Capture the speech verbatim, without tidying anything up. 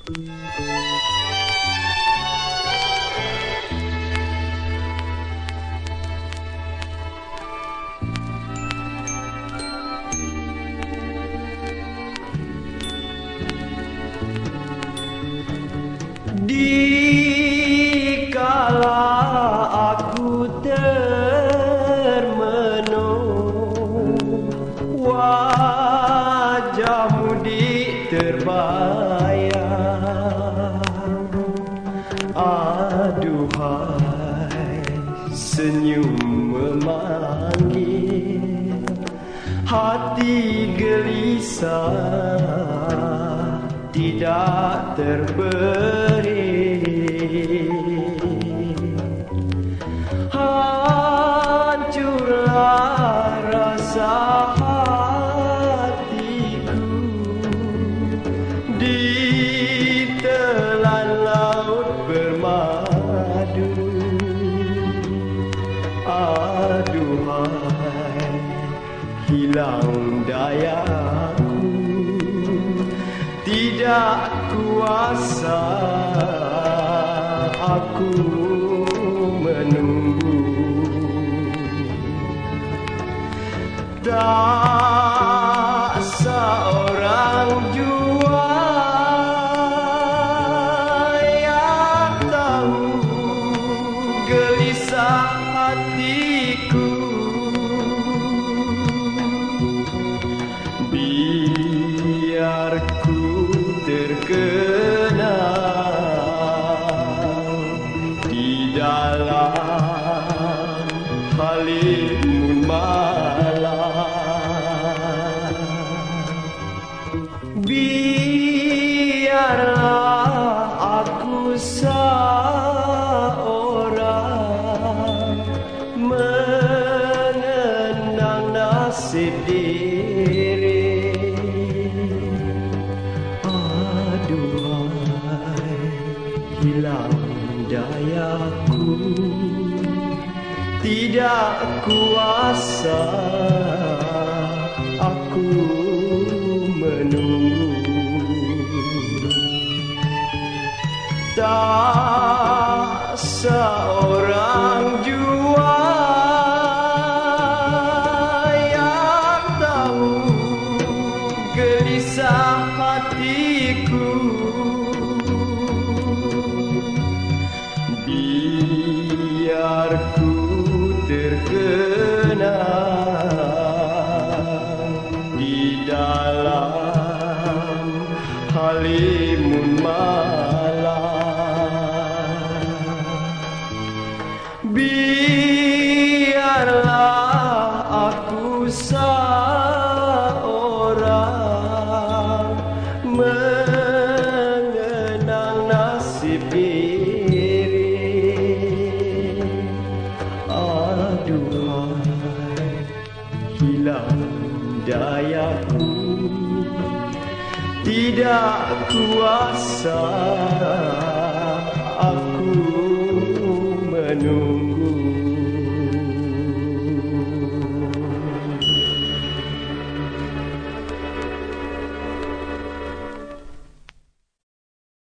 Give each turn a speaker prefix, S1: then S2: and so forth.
S1: Dikala aku termenung, wajahmu di terbayang. Aduhai, senyum memanggil, hati gelisah tidak terberi. Hancurlah rasa hatiku di telan laut bermadu. Aduhai, hilang dayaku, tidak kuasa aku menunggu. Tak seorang jua yang tahu gelisah hatiku. Biar ku terkenal di dalam halimun malam. Biarlah aku seorang mengenang nasib diri. Aduhai, hilang dayaku, tidak kuasa aku menunggu. Tak seorang jua yang tahu gelisah hatiku. Biar ku terkenal di dalam halimun malam. Biarlah aku seorang mengenang nasib diri. Aduhai, hilang dayaku, tidak kuasa aku menunggu.